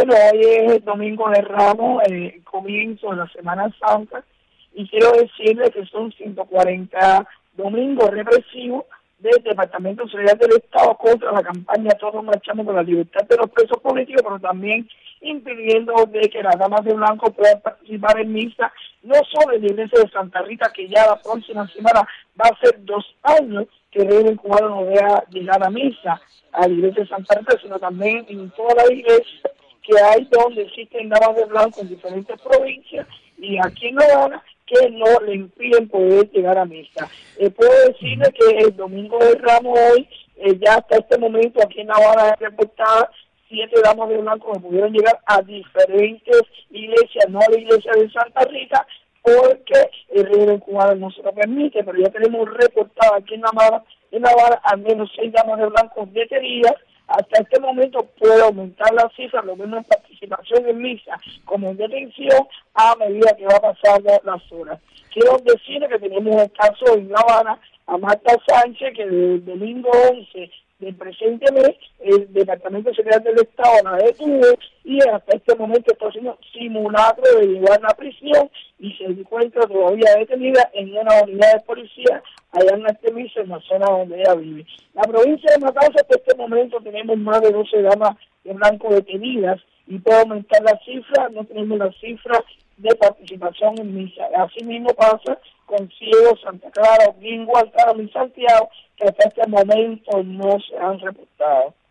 Bueno, hoy es el Domingo de Ramos, comienzo de la Semana Santa, y quiero decirle que son 140 domingos represivos del Departamento de Seguridad del Estado contra la campaña Todos Marchamos por la Libertad de los Presos Políticos, pero también impidiendo de que las damas de blanco puedan participar en misa, no solo en la iglesia de Santa Rita, que ya la próxima semana va a ser 2 años que el cubano no vea llegar a misa a la iglesia de Santa Rita, sino también en toda la iglesia que hay donde existen damas de blanco en diferentes provincias y aquí en La Habana que no le impiden poder llegar a misa. Puedo decirle que el Domingo de Ramos hoy, ya hasta este momento aquí en La Habana es reportada 7 damas de blanco que pudieron llegar a diferentes iglesias, no a la iglesia de Santa Rita, porque el régimen cubano no se lo permite, pero ya tenemos reportado aquí en La Habana al menos 6 damas de blanco detenidas. Hasta este momento puede aumentar la cifra, lo menos en participación en misa como en detención, a medida que va pasando las horas. Quiero decirle que tenemos el caso en La Habana a Marta Sánchez, que el domingo 11 del presente mes, el Departamento de Seguridad del Estado la detuvo y hasta este momento está haciendo simulacro de llevarla a prisión y se encuentra todavía detenida en una unidad de policía allá en Artemisa, en la zona donde ella vive. La provincia de Matanzas, hasta este momento tenemos más de 12 damas de blanco detenidas y puede aumentar la cifra, no tenemos la cifra de participación en misa. Así mismo pasa con Ciego, Santa Clara, Guinguantánamo y Santiago, que hasta este momento no se han reportado.